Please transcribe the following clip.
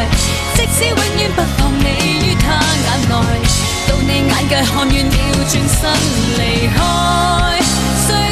即使永遠不放你於他眼內，到你眼界看遠了轉身離開。